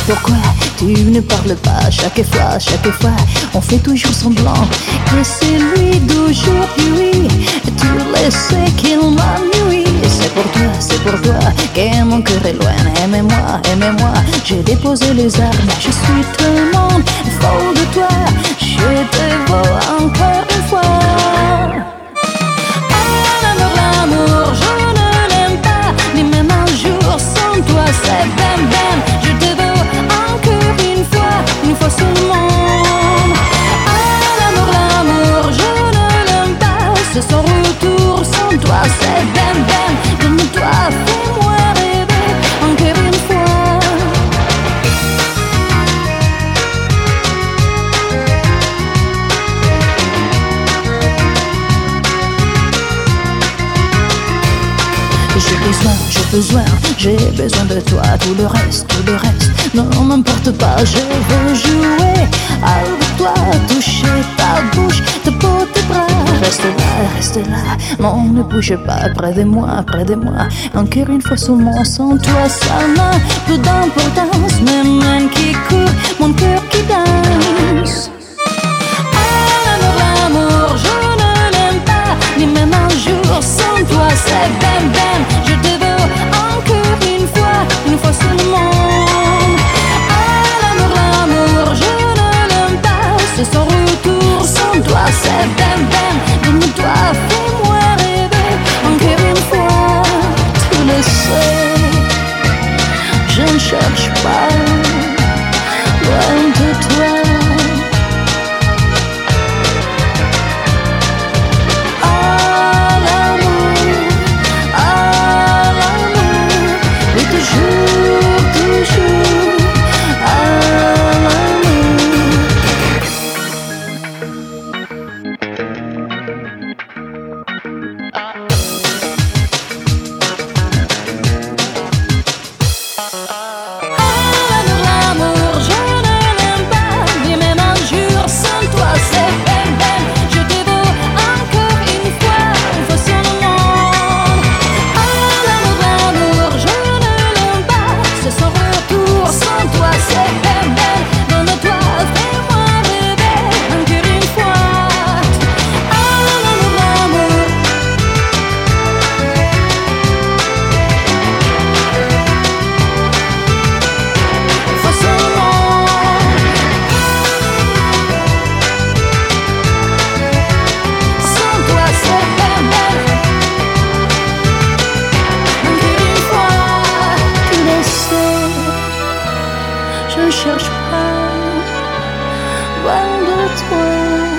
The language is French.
Pourquoi tu ne parles pas chaque fois, on fait toujours semblant que c'est lui d'aujourd'hui. Tu le sais qu'il m'ennuie. C'est pour toi que mon cœur est loin. Aimez-moi, j'ai déposé les armes. Je suis tellement folle de toi, je te veux encore une fois. L'amour, je ne l'aime pas, ni même un jour sans toi, c'est bam, je te veux encore une fois seulement. L'amour, je ne l'aime pas, c'est son retour sans toi, c'est bam, donne-toi, fais-moi rêver encore une fois. J'ai besoin de toi, tout le reste, non m'importe pas, je veux jouer avec toi, toucher ta bouche, ta peau, tes bras. Reste là, non ne bouge pas, près de moi, encore une fois seulement, sans toi ça n'a peu d'importance, même un qui court, mon cœur qui danse. L'amour, je ne l'aime pas, ni même un jour sans toi, c'est bam, je te veux encore une fois seulement. L'amour, je ne l'aime pas, c'est son retour sans toi, c'est bam, donne-toi, fais-moi rêver encore une fois. Tu le sais, je ne cherche pas loin de toi. Je cherche pas loin de toi.